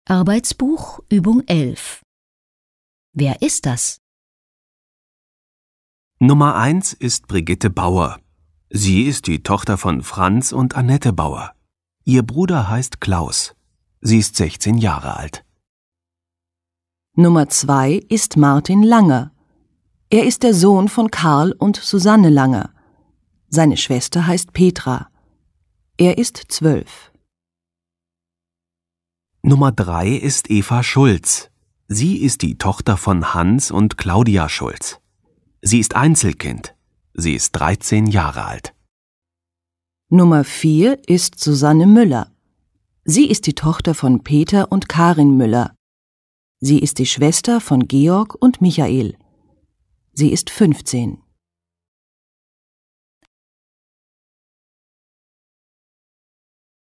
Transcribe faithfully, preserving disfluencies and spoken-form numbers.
Arbeitsbuch Übung elf. Wer ist das? Nummer eins ist Brigitte Bauer. Sie ist die Tochter von Franz und Annette Bauer. Ihr Bruder heißt Klaus. Sie ist sechzehn Jahre alt. Nummer zwei ist Martin Langer. Er ist der Sohn von Karl und Susanne Langer. Seine Schwester heißt Petra. Er ist zwölf. Nummer drei ist Eva Schulz. Sie ist die Tochter von Hans und Claudia Schulz. Sie ist Einzelkind. Sie ist dreizehn Jahre alt. Nummer vier ist Susanne Müller. Sie ist die Tochter von Peter und Karin Müller. Sie ist die Schwester von Georg und Michael. Sie ist fünfzehn.